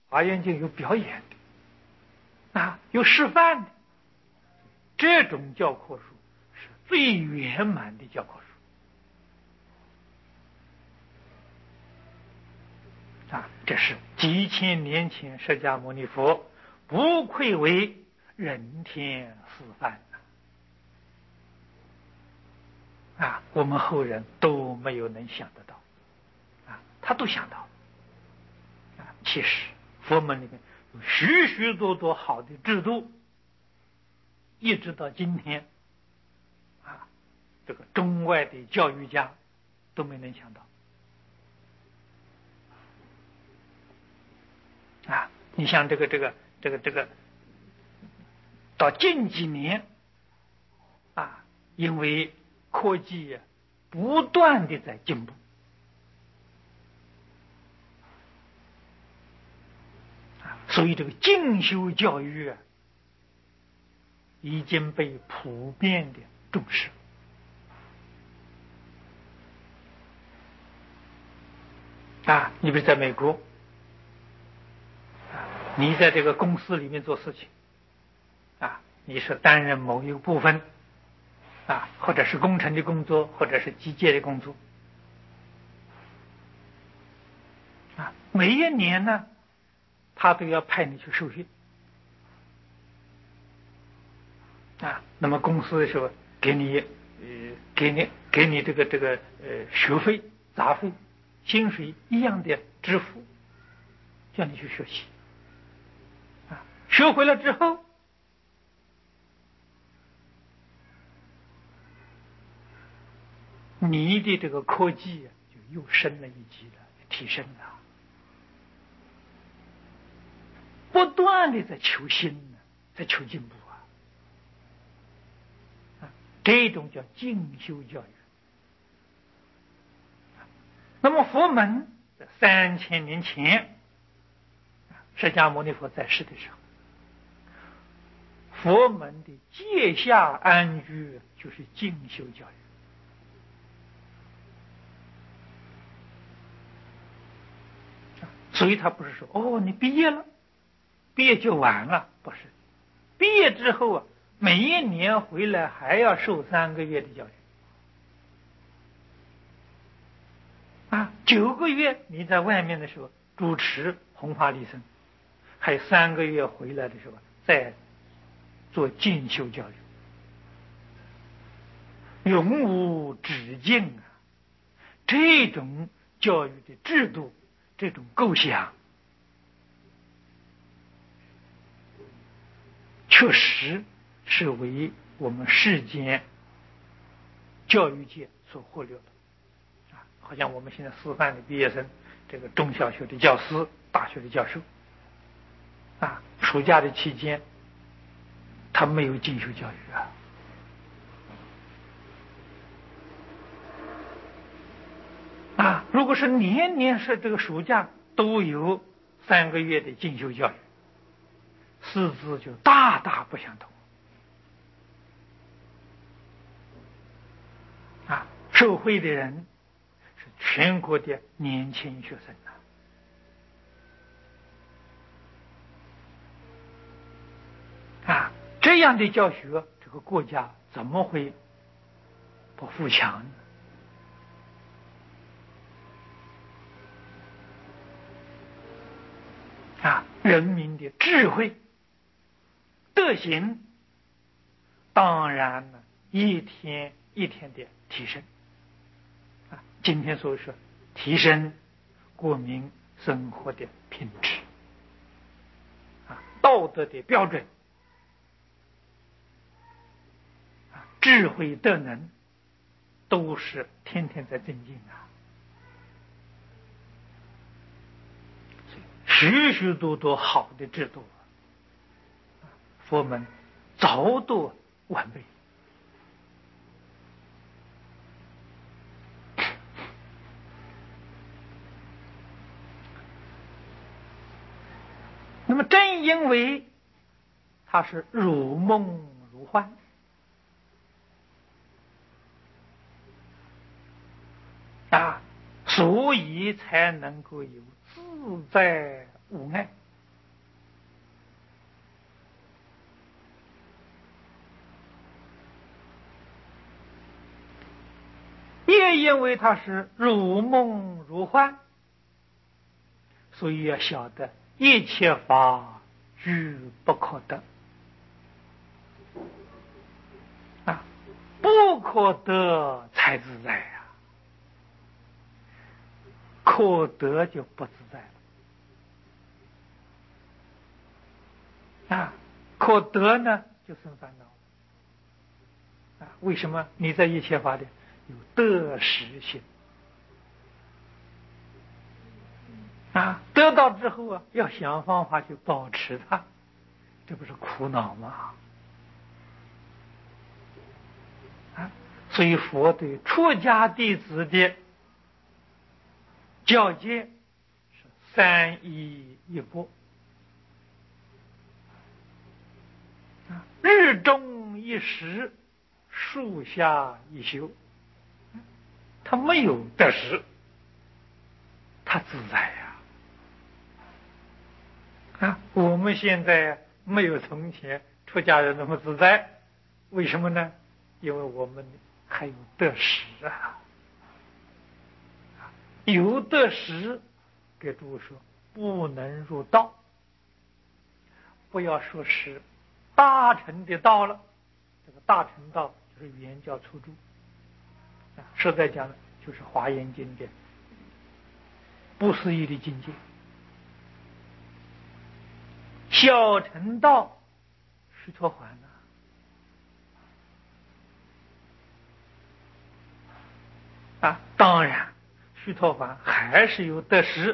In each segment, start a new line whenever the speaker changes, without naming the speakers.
华严经有表演的有示范的，这种教科书是最圆满的教科书这是几千年前释迦牟尼佛不愧为人天示范我们后人都没有能想得到他都想到其实佛门里面有许许多多好的制度，一直到今天这个中外的教育家都没能想到你像这个到近几年因为科技不断的在进步所以这个进修教育已经被普遍的重视你比如在美国你在这个公司里面做事情你是担任某一个部分或者是工程的工作，或者是机械的工作每一年呢他都要派你去受训那么公司的时候给你这个学费、杂费、薪水一样的支付，叫你去学习学会了之后你的这个科技就又升了一级了，提升了，不断的在求新在求进步这种叫进修教育。那么佛门3000年前释迦牟尼佛在世的时候，佛门的戒下安居就是进修教育所以他不是说你毕业了，毕业就完了，不是，毕业之后每一年回来还要受3个月的教育9个月你在外面的时候主持弘法利生，还有3个月回来的时候再做进修教育，永无止境这种教育的制度，这种构想确实是为我们世间教育界所忽略的好像我们现在师范的毕业生，这个中小学的教师、大学的教授暑假的期间他没有进修教育如果是年年是这个暑假都有3个月的进修教育，师资就大大不相同受惠的人是全国的年轻学生这样的教学，这个国家怎么会不富强呢？人民的智慧、德行，当然呢，一天一天的提升今天所说提升国民生活的品质道德的标准智慧德能都是天天在增进许许多多好的制度佛门早都完备那么正因为它是如梦如幻所以才能够有自在无碍也因为他是如梦如幻，所以要晓得一切法俱不可得啊，不可得才自在呀，可得就不自在了啊，可得呢就生烦恼啊。为什么？你在一切法里有得失心啊，得到之后啊，要想方法去保持它，这不是苦恼吗？啊，所以佛对出家弟子的教诫是三依一钵啊，日中一时，树下一宿。他没有得失，他自在呀！啊，我们现在没有从前出家人那么自在，为什么呢？因为我们还有得失啊，有得失，给诸位说不能入道，不要说是大乘的道了，这个大乘道就是原教初住啊，实在讲呢，就是华严经的不思议的境界。小乘道须陀洹啊，当然须陀洹还是有得失，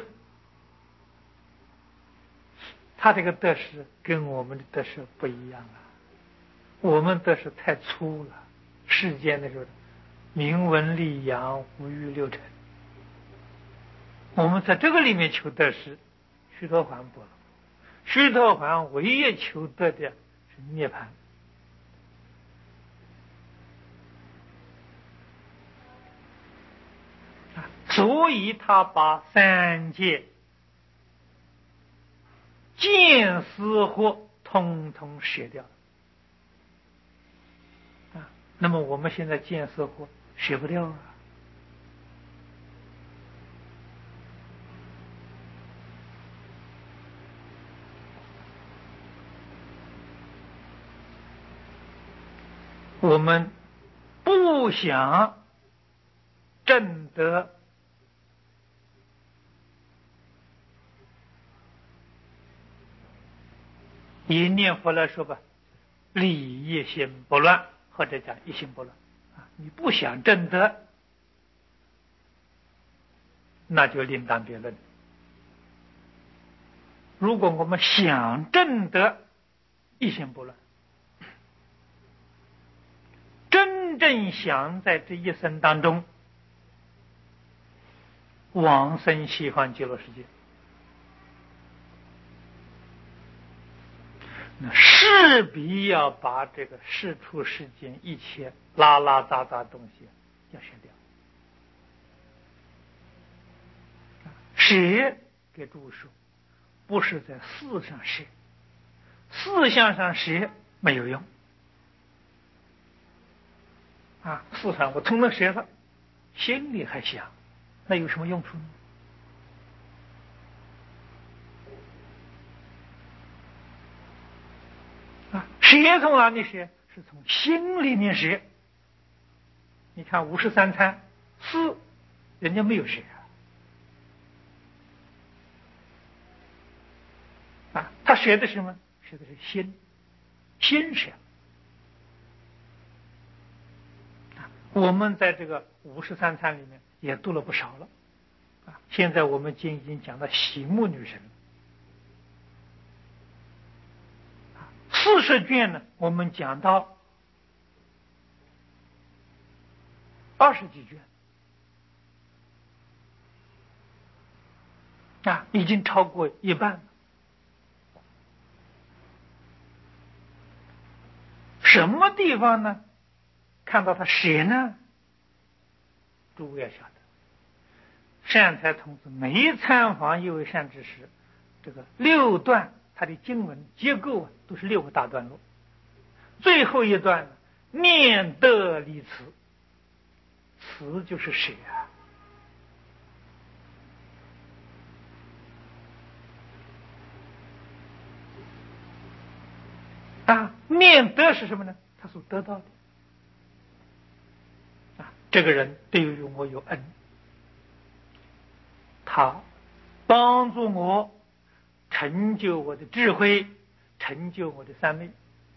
他这个得失跟我们的得失不一样啊，我们得失太粗了，世间的时候名闻利养五欲六尘，我们在这个里面求得失，须陀洹不了，须陀洹唯一求得的是涅槃啊，所以他把三界见思惑通通舍掉啊。那么我们现在见思惑舍不掉啊。我们不想证得以念佛来说吧，理一心不乱，或者讲一心不乱啊。你不想证得，那就另当别论。如果我们想证得一心不乱，真正想在这一生当中往生西方极乐世界，那势必要把这个世出世间一切拉拉杂杂东西要舍掉。舍给诸位说，不是在事上舍，思想上舍没有用啊。事上我通了舍了，心里还想，那有什么用处呢？啊，舍从哪里舍？是从心里面舍。你看53参思，人家没有舍啊，他舍的是什么？舍的是心，心舍。我们在这个53参里面也读了不少了啊。现在我们已经讲到喜目女神40卷呢，我们讲到20几卷啊，已经超过一半了。什么地方呢？看到他舍呢？诸位要晓得，善财童子每一参访一位善知识，这个6段他的经文结构啊，都是6个大段落。最后一段念得离词， 慈就是舍念德是什么呢？他所得到的这个人对于我有恩，他帮助我成就我的智慧，成就我的三昧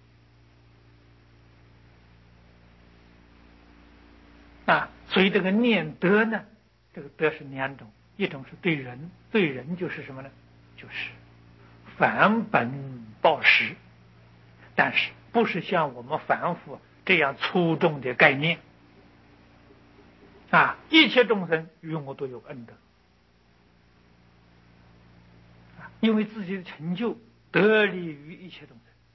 所以这个念德呢，这个德是两种，一种是对人，对人就是什么呢？就是返本报实，但是不是像我们凡夫这样粗重的概念一切众生与我都有恩德因为自己的成就得利于一切众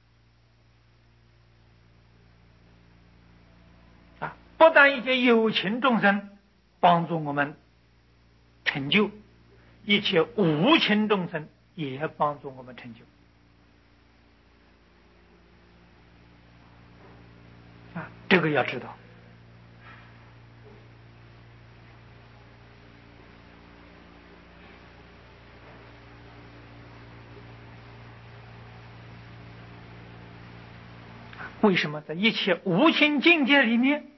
生不但一切有情众生帮助我们成就，一切无情众生也帮助我们成就这个要知道。为什么在一切无情境界里面，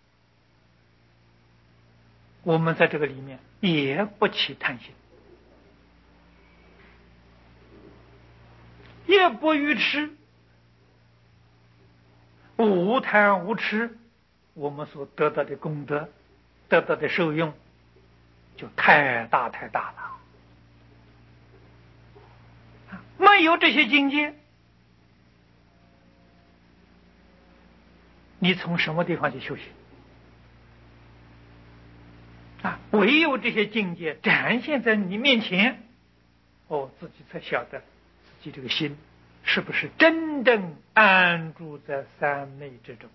我们在这个里面也不起贪心，也不愚痴，无贪无痴，我们所得到的功德，得到的受用就太大太大了没有这些境界，你从什么地方去修行唯有这些境界展现在你面前，自己才晓得自己这个心是不是真正安住在三昧之中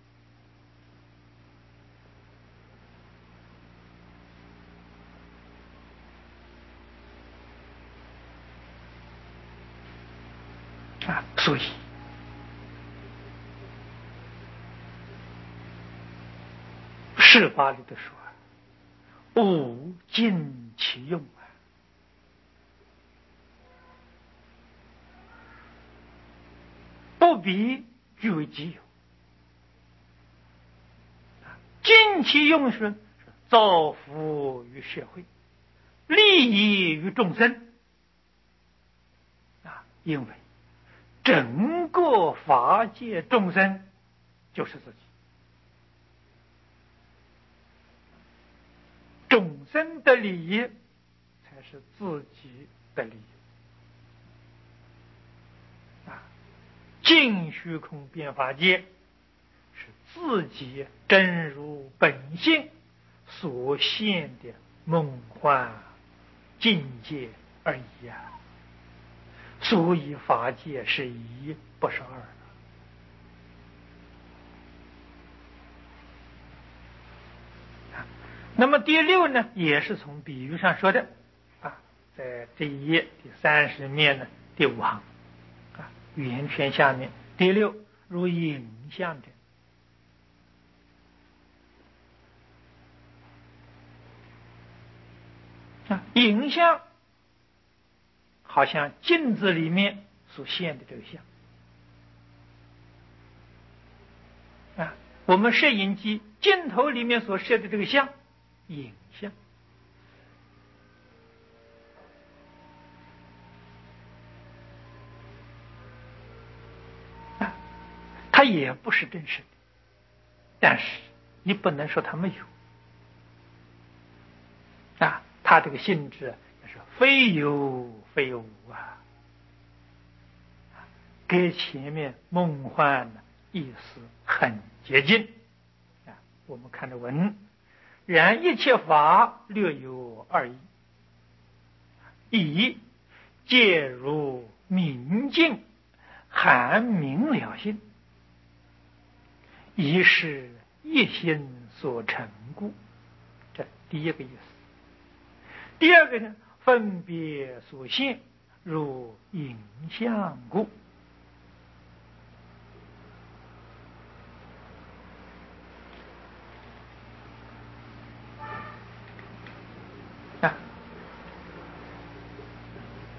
所以释法里头说物尽其用不必据为己有尽其用是造福于社会，利益于众生因为整个法界众生就是自己，众生的利益才是自己的利益尽虚空变法界是自己真如本性所现的梦幻境界而已所以法界是一不是二那么第六呢，也是从比喻上说的在这一页第30面呢第5行圆圈下面第六，如影像者影像好像镜子里面所现的这个像我们摄影机镜头里面所摄的这个像影像它也不是真实的，但是你不能说它没有它这个性质是非有非无跟前面梦幻的意思很接近我们看的文，然一切法略有二义，一介如明镜含明了性，一是一心所成故，这第一个意思。第二个呢，分别所现如影像故。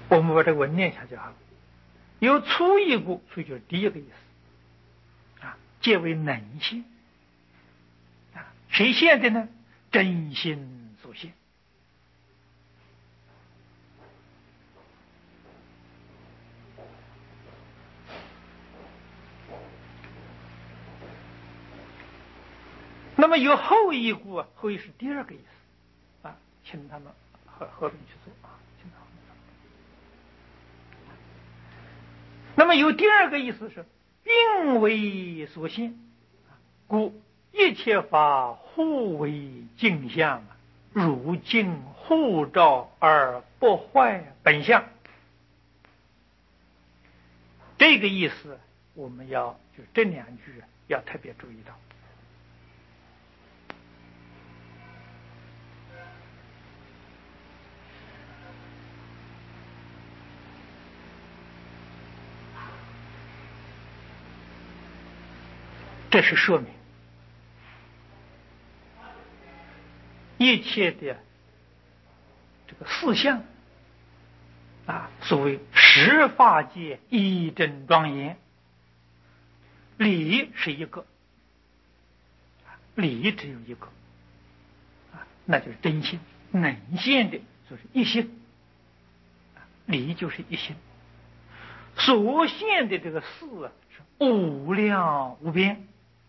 我们把这个文念下就好了。有粗一故，所以就是第一个意思啊，皆为能现啊。谁现的呢？真心所现。那么有后一故啊，后一是第二个意思啊，请他们合并去做啊，请他们。那么有第二个意思是运为所现，故一切法互为镜像，如镜互照而不坏本相。这个意思我们就这两句要特别注意到。这是说明一切的这个四相啊，所谓十法界一真庄严，理是一个，理只有一个啊，那就是真心，能现的就是一心，理就是一心，所现的这个事啊是无量无边。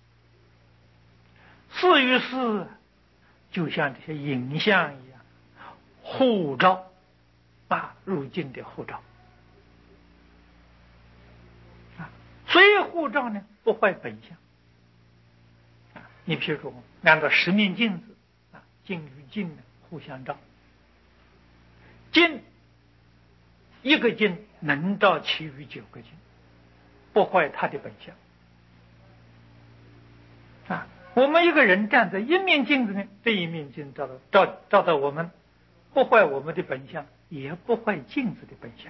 事与事就像这些影像一样，互照啊，如镜的互照啊。所以互照呢，不坏本相啊。你譬如说，按照十面镜子啊，镜与镜呢互相照，镜一个镜能照其余9个镜，不坏它的本相啊。我们一个人站在一面镜子呢，这一面镜照到我们，不坏我们的本相，也不坏镜子的本相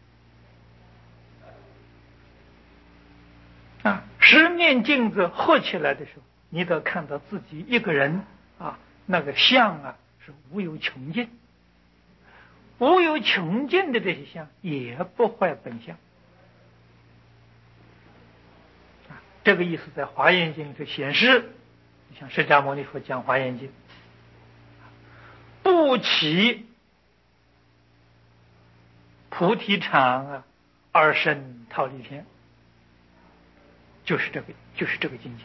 啊。10面镜子合起来的时候，你都看到自己一个人啊，那个相啊是无有穷尽，无有穷尽的这些相也不坏本相啊。这个意思在《华严经》就显示。像释迦牟尼佛讲《华严经》，不起菩提场啊，而生忉利天，就是这个境界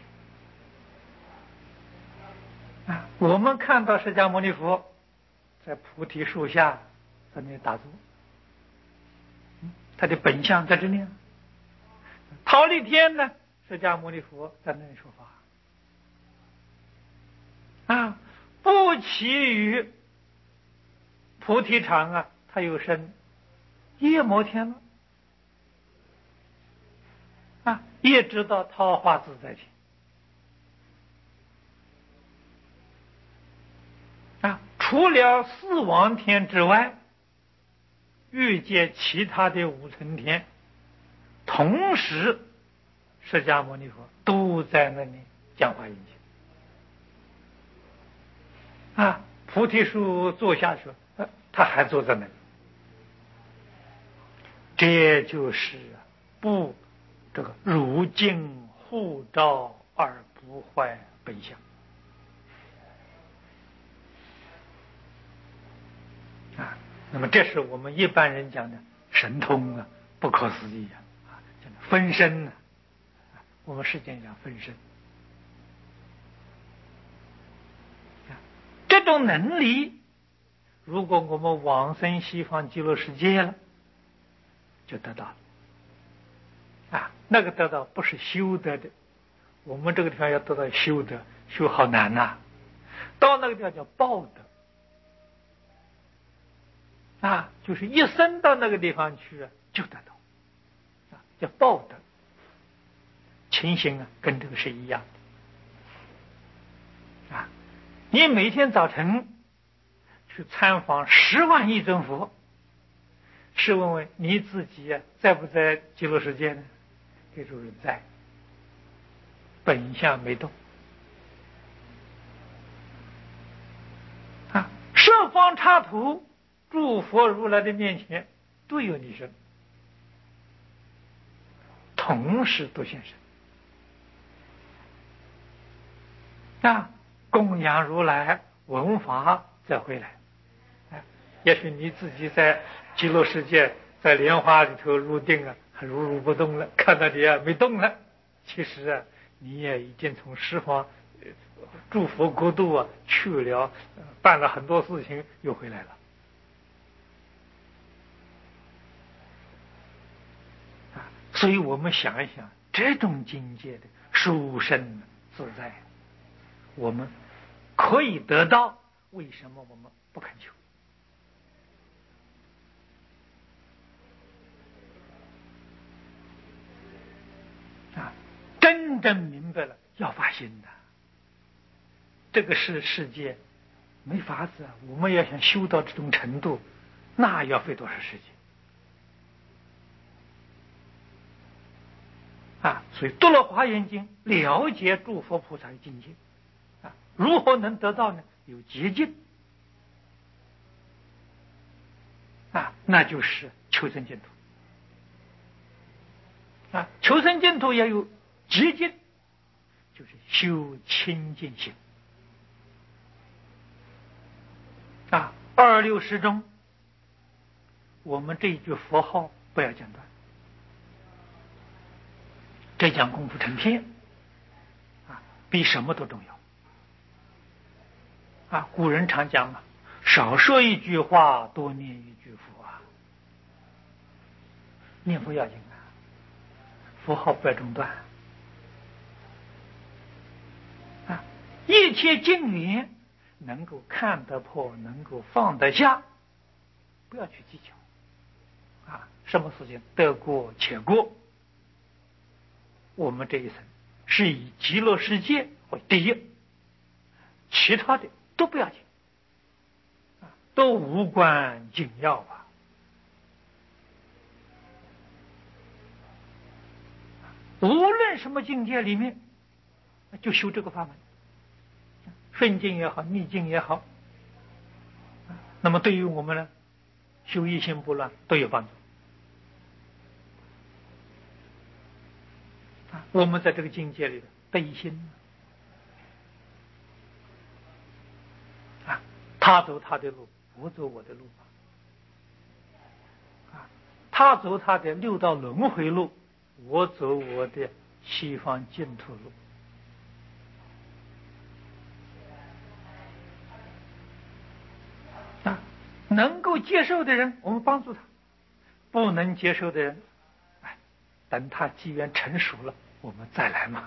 啊。我们看到释迦牟尼佛在菩提树下在那里打坐，他的本相在这里。忉利天呢，释迦牟尼佛在那里说法。啊，不起于菩提场啊，他又生夜摩天了啊，也知道桃花自在天啊。除了四王天之外，欲界其他的5层天，同时释迦牟尼佛都在那里讲华严经。啊，菩提树坐下去，他还坐在那里，这就是这个如镜互照而不坏本相啊。那么这是我们一般人讲的神通啊，不可思议啊，讲的分身呢，我们世间讲分身。这种能力，如果我们往生西方极乐世界了，就得到了啊。那个得到不是修得的，我们这个地方要得到修得，修好难呐。到那个地方叫报得啊，就是一生到那个地方去就得到啊，叫报得。情形啊，跟这个是一样的啊。你每天早晨去参访10万亿尊佛，试问问你自己在不在极乐世界呢？这就是在，本相没动啊。设方插图，诸佛如来的面前， 都有你身，同时都现身。供养如来闻法再回来。也许你自己在极乐世界，在莲花里头入定了，如如不动了，看到你没动了，其实你也已经从十方诸佛国度去了，办了很多事情，又回来了。所以我们想一想，这种境界的殊胜自在，我们可以得到，为什么我们不肯求？真正明白了，要发心的。这个世界没法子啊！我们要想修到这种程度，那要费多少时间所以读了《华严经》，了解诸佛菩萨的境界如何能得到呢？有捷径那就是求生净土求生净土也有捷径，就是修清净心二六时中，我们这一句佛号不要间断，这讲功夫成片比什么都重要古人常讲嘛，少说一句话，多念一句佛念佛要紧佛号不要中断一切境缘能够看得破，能够放得下，不要去计较什么事情得过且过。我们这一生是以极乐世界为第一，其他的都不要紧都无关紧要无论什么境界里面，就修这个法门，顺境也好，逆境也好，那么对于我们呢，修一心不乱都有帮助我们在这个境界里的悲心他走他的路，我走我的路他走他的六道轮回路，我走我的西方净土路能够接受的人，我们帮助他；不能接受的人，等他机缘成熟了，我们再来嘛。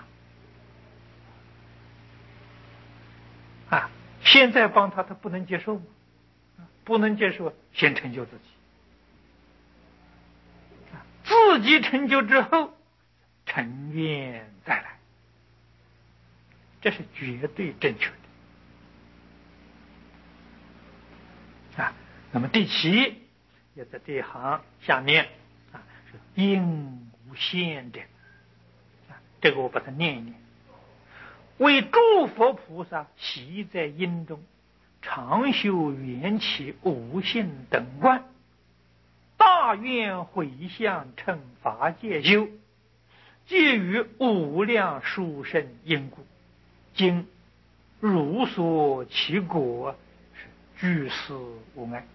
现在帮他，他不能接受吗？不能接受，先成就自己，自己成就之后，成愿再来，这是绝对正确的那么第七也在这一行下面是因无限者这个我把它念一念。为诸佛菩萨习在因中，常修缘起无性等观，大愿回向称法界修，皆于无量殊胜因故，今如所其果，是具实无碍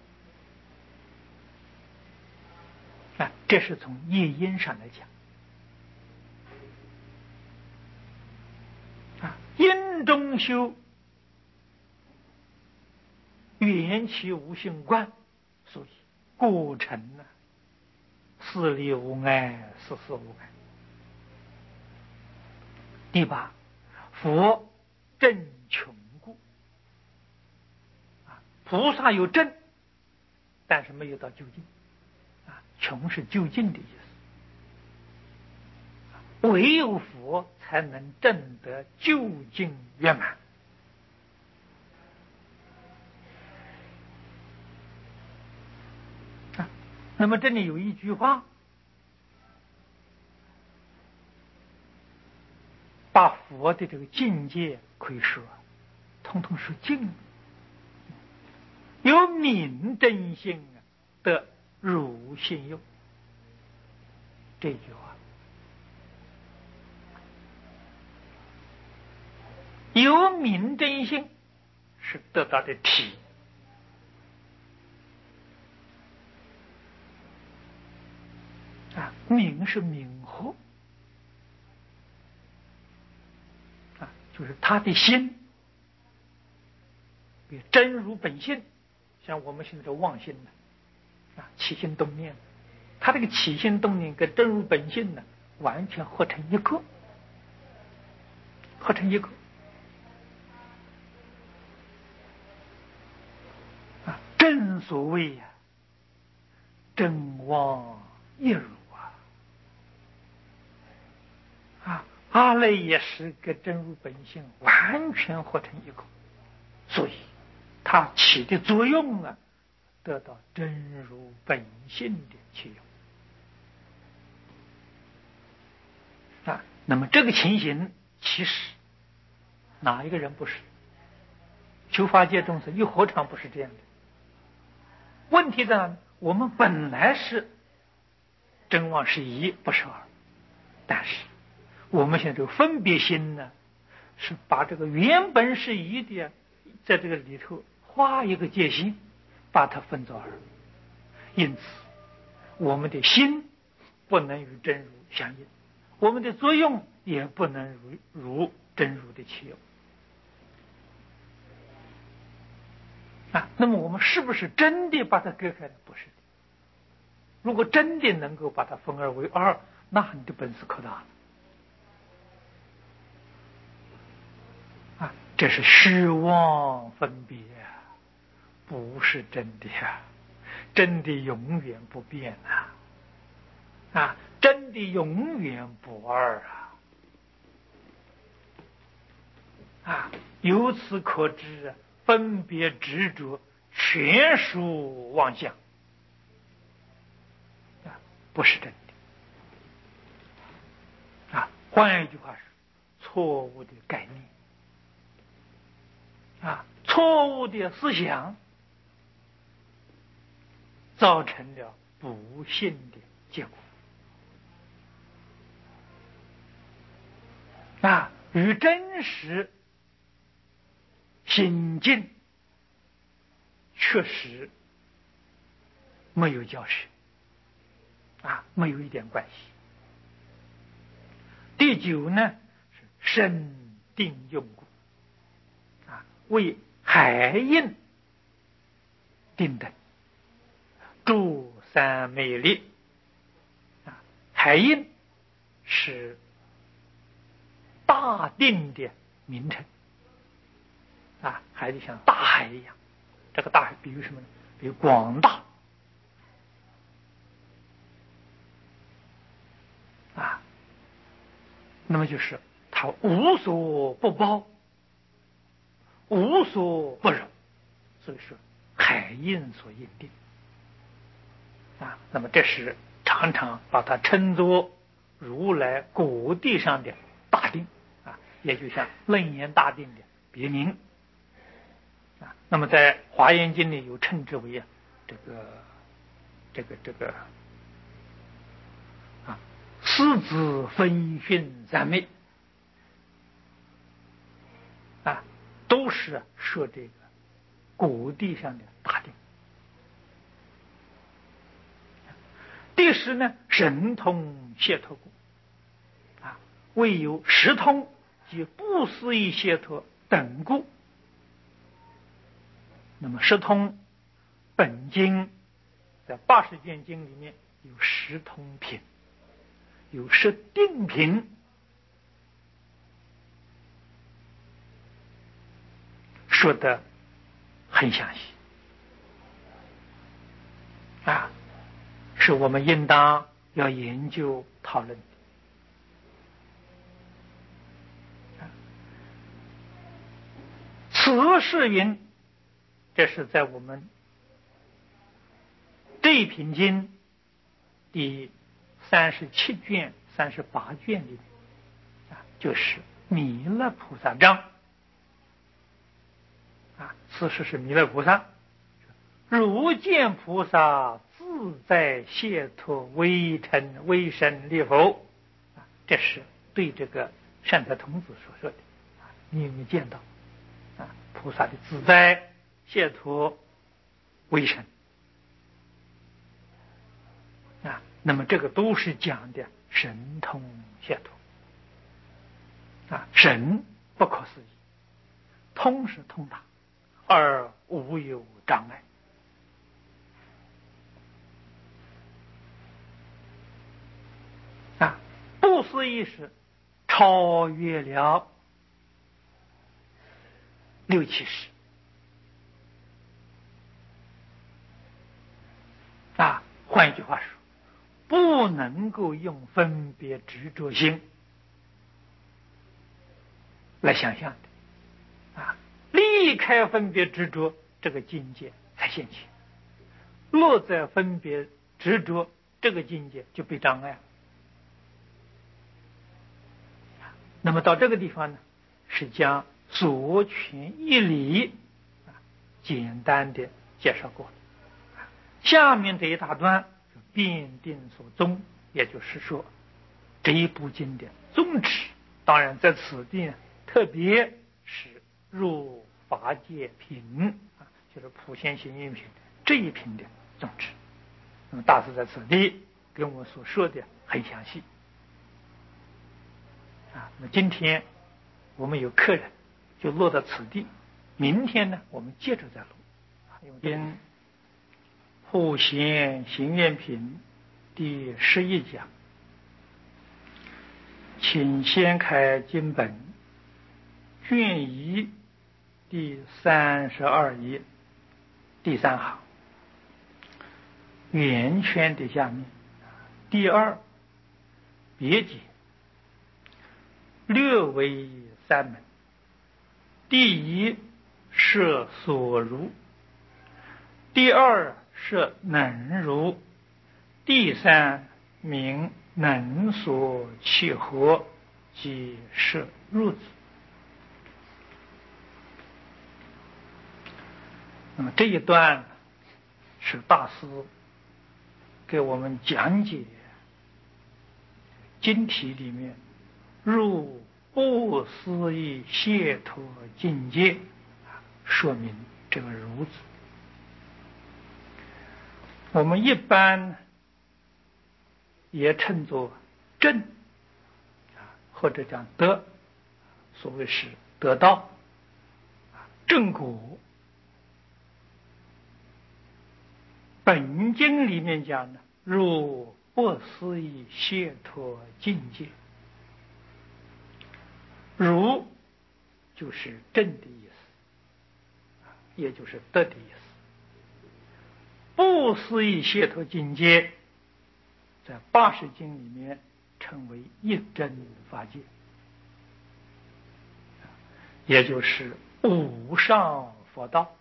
这是从业因上来讲因中修缘起无性观，所以过程事理无碍，事事无碍。第八，佛正穷故菩萨有正，但是没有到究竟穷是究竟的意思，唯有佛才能证得究竟圆满那么这里有一句话，把佛的这个境界可以说通通说尽了。有明真性的汝信用。这句话有明真性是得到的体，明是明惑，就是他的心真如本性，像我们现在的妄心呢，起心动念，他这个起心动念跟真如本性呢，完全合成一个，合成一个。正所谓真妄一如阿赖耶识跟真如本性完全合成一个，所以它起的作用得到真如本性的起用那么这个情形，其实哪一个人不是？求法界众生又何尝不是这样的？问题在哪？我们本来是真妄是一，不是二，但是我们现在这个分别心呢，是把这个原本是一的，在这个里头画一个界限，把它分作二。因此，我们的心不能与真如相应，我们的作用也不能如真如的起用。那么我们是不是真的把它割开了？不是的。如果真的能够把它分而为二，那你的本事可大了。这是虚妄分别不是真的真的永远不变真的永远不二由此可知分别执着全属妄想不是真的换一句话是错误的概念错误的思想造成了不幸的结果与真实心境确实没有交涉没有一点关系。第九呢是深定用故为海印定等诸三昧力海印是大定的名称海就像大海一样，这个大海比如什么呢？比如广大那么就是它无所不包，无所不容，所以说海印所印定那么这是常常把它称作如来果地上的大定也就像楞严大定的别名那么在华严经里有称之为这个四子分训三昧都是说这个果地上的大定。第十呢，神通解脱故为有十通及不思议解脱等故。那么十通本经在80卷经里面有十通品，有十定品，说得很详细是我们应当要研究讨论的此是云，这是在我们这一品经第37卷、38卷里面就是弥勒菩萨章此事是弥勒菩萨如见菩萨自在解脱微尘微身立佛，这是对这个善财童子所说的。你有没有见到菩萨的自在解脱微身那么这个都是讲的神通解脱神不可思议，通是通达而无有障碍不思议是超越了六七十换一句话说，不能够用分别执着心来想象的离开分别执着，这个境界才现前。落在分别执着，这个境界就被障碍了。那么到这个地方呢，是将所权义理简单的介绍过了。下面这一大段辩定所宗，也就是说这一部经的宗旨。当然在此地呢，特别是入法界品就是普贤行愿品这一品的宗旨。那么大师在此地跟我们所说的很详细那么今天我们有客人就落到此地，明天呢我们接着再录。因普贤行愿品第11讲，请先开经本卷1第32页第3行圆圈的下面，第2别解略为3门，第1是所如，第2是能如，第3名能所契合，即是入子。那么这一段是大师给我们讲解经题里面入不思议解脱境界，说明这个如子。我们一般也称作正或者讲得，所谓是得道正果。本经里面讲呢，入不思议解脱境界，如就是正的意思也就是得的意思。不思议解脱境界在80经里面称为一真法界，也就是无上佛道，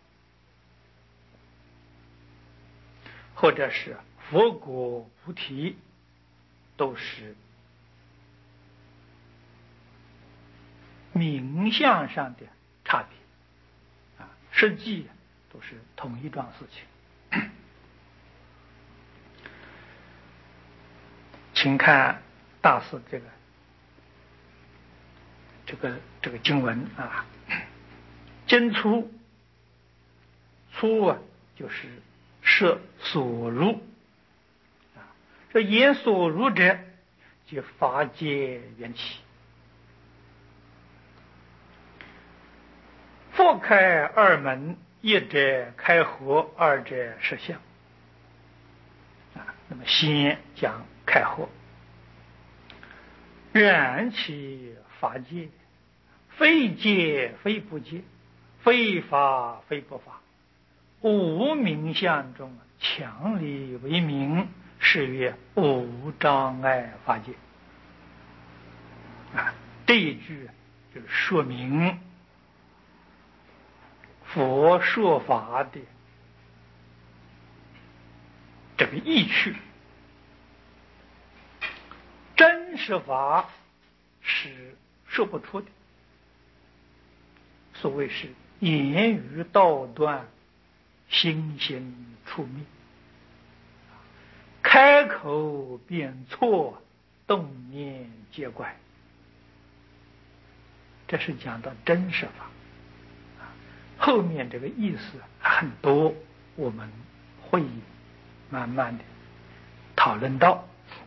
或者是佛果菩提，都是名相上的差别实际都是同一桩事情。请看大师这个经文经出就是摄所入这言所入者，即法界缘起。复开2门，一者开合，二者实相那么先讲开合，然其法界，非界非不界，非法非不法，无名相中强力为名，是曰无障碍法界这一句就说明佛说法的这个意趣。真实法是说不出的，所谓是言语道断，心行处灭。 开口便错，动念皆怪。这是讲到真实法，后面这个意思很多，我们会慢慢的讨论到。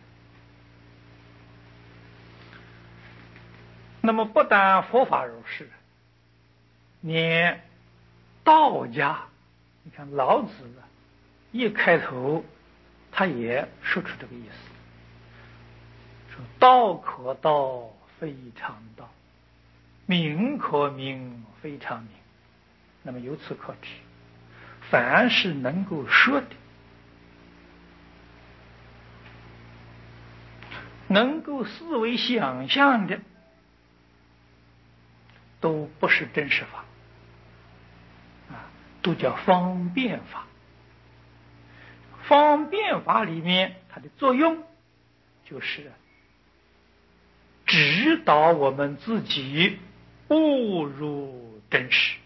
那么不但佛法如是，连道家，你看老子一开头他也说出这个意思，说道可道非常道，名可名非常名。那么由此可知，凡是能够说的，能够思维想象的，都不是真实法，都叫方便法。方便法里面，它的作用就是指导我们自己误入真实，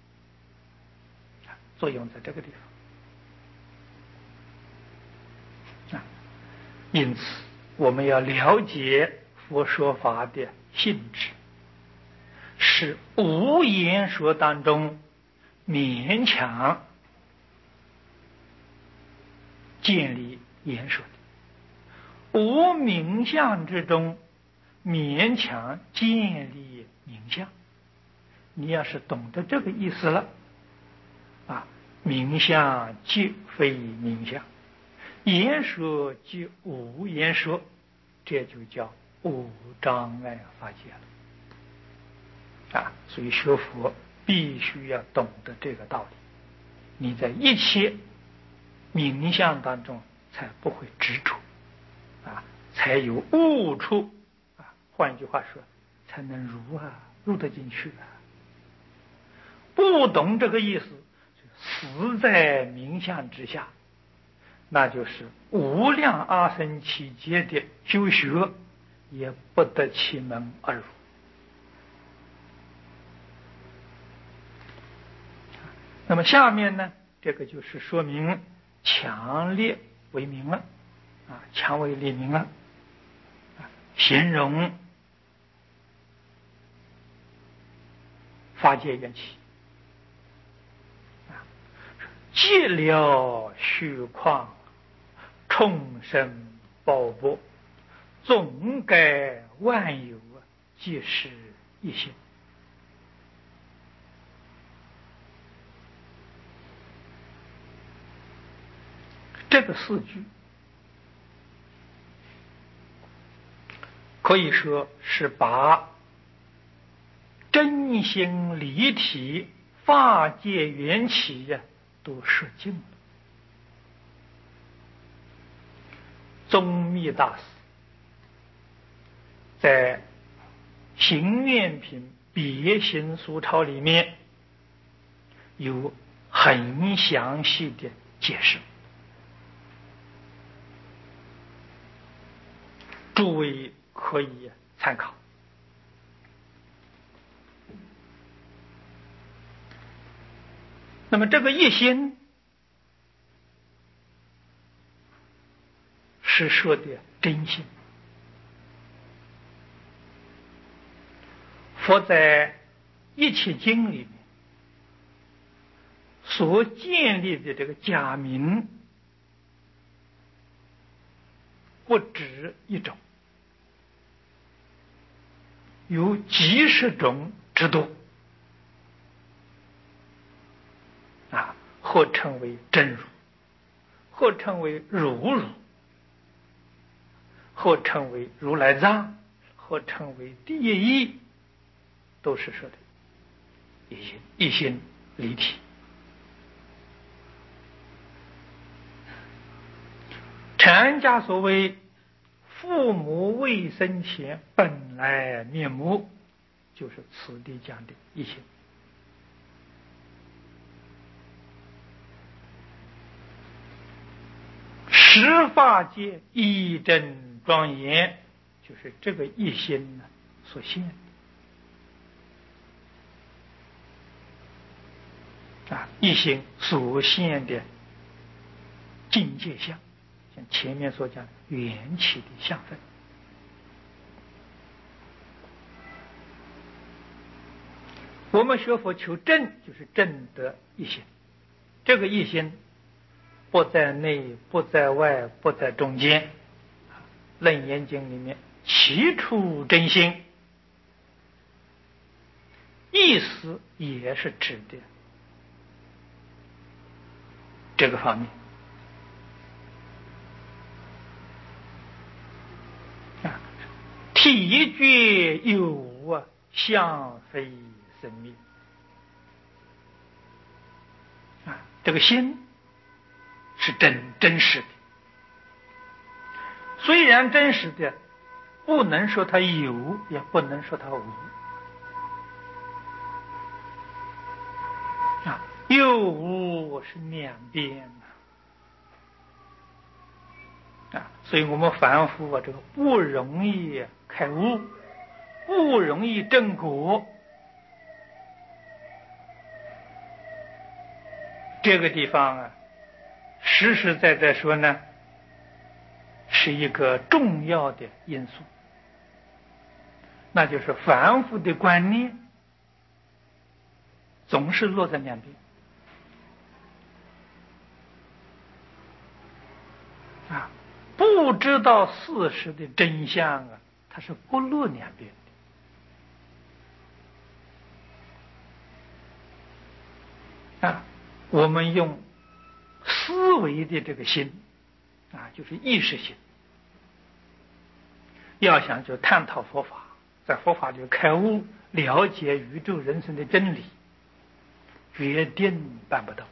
作用在这个地方。因此，我们要了解佛说法的性质，是无言说当中勉强建立言说的，无名相之中勉强建立名相。你要是懂得这个意思了，名相即非名相，言说即无言说，这就叫无障碍法界了。所以学佛必须要懂得这个道理，你在一切名相当中才不会执着，才有悟处，换句话说，才能入得进去。不懂这个意思，死在名相之下，那就是无量阿僧祇劫的修学也不得其门而入。那么下面呢，这个就是说明强烈为名了，强为列名了，形容法界缘起，寂寥虚旷，众生宝钵，总该万有，即是一心。这个四句可以说是把真心离体法界缘起都说尽了。宗密大师在《行愿品别行俗钞》里面有很详细的解释，诸位可以参考。那么这个一心是说的真心。佛在一切经里面所建立的这个假名不止一种，有几十种之多，或称为真如，或称为如如，或称为如来藏，或称为第一义，都是说的一心离体。禅家所谓父母未生前本来面目，就是此地讲的一心。十法界一真庄严，就是这个一心所现一心所现的境界相， 像前面所讲缘起的相分。我们学佛求正，就是正得一心。这个一心不在内，不在外，不在中间。楞严经里面其处真心，意思也是指的这个方面啊。体觉有无啊，相非生灭啊，这个心是真实的。虽然真实的，不能说它有，也不能说它无啊。有无是两边啊，所以我们凡夫啊，这个不容易开悟，不容易正果。这个地方啊，实实在在说呢，是一个重要的因素，那就是凡夫的观念总是落在两边啊，不知道事实的真相啊，它是不落两边的啊。我们用思维的这个心啊，就是意识心，要想就探讨佛法，在佛法里开悟，了解宇宙人生的真理，决定办不到。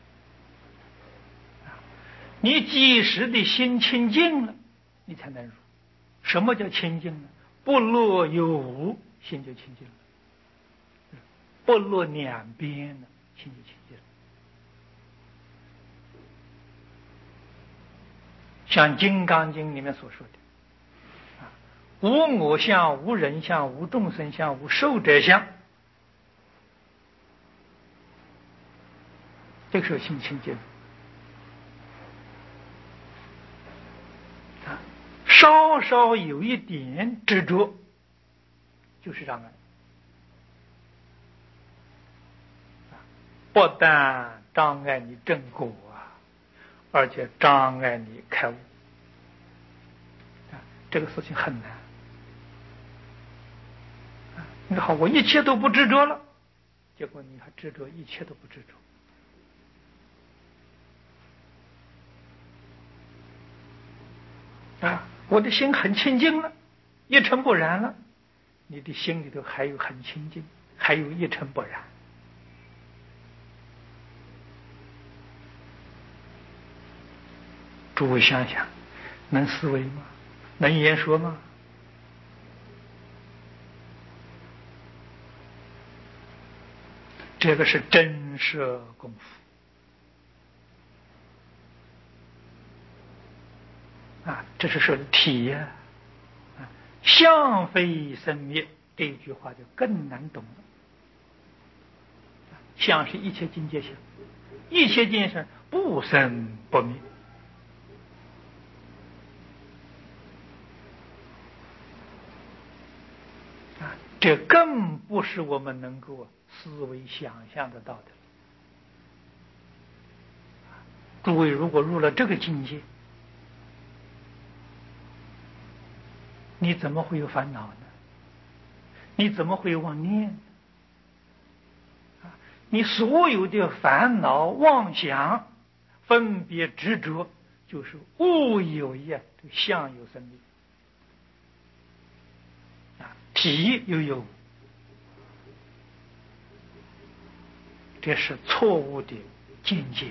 你即时的心清净了，你才能入。什么叫清净呢？不落有无，心就清净了；不落两边了，心就清净了。像《金刚经》里面所说的无我相、无人相、无众生相、无寿者相，这个时候心清净了。稍稍有一点执着，就是障碍。不但障碍你正果啊，而且障碍你开悟。这个事情很难。你好，我一切都不执着了，结果你还执着一切都不执着啊！我的心很清净了，一尘不染了，你的心里头还有很清净，还有一尘不染。诸位想想，能思维吗？能言说吗？这个是真实功夫啊！这是说的体呀，相非生灭，这一句话就更难懂了。相是一切境界相，一切境界相不生不灭啊！这更不是我们能够思维想象得到的。诸位如果入了这个境界，你怎么会有烦恼呢？你怎么会有妄念呢？你所有的烦恼妄想分别执着，就是物有业，相有生灭体又有，这是错误的境界，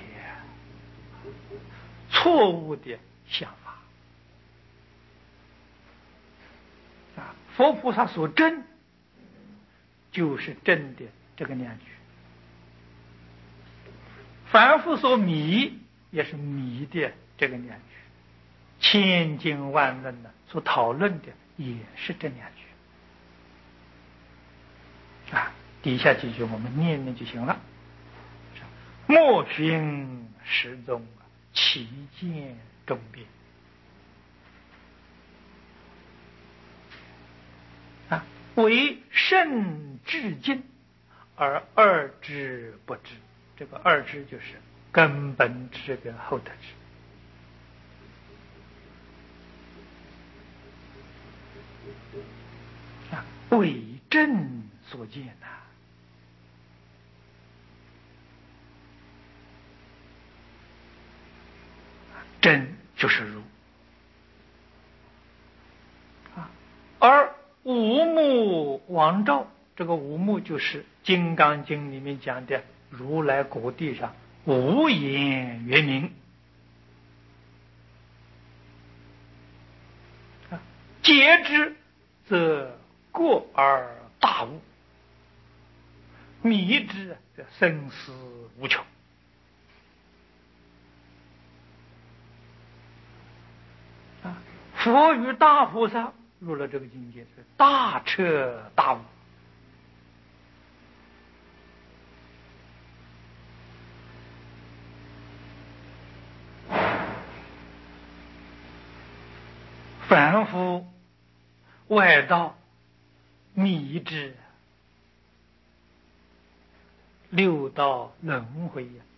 错误的想法佛菩萨所证就是证的这个两句，凡夫所迷也是迷的这个两句，千经万论所讨论的也是这两句底下几句我们念念就行了。莫寻时中，其见中变为圣至尽，而二知不知。这个二知就是根本知跟后得知啊，为正所见呐。真就是如啊，而无目王照，这个无目就是《金刚经》里面讲的如来果地上无言圆明啊，皆知则过而大悟，迷之则生死无穷。佛与大菩萨入了这个境界，是大彻大悟。凡夫外道迷之，六道轮回呀，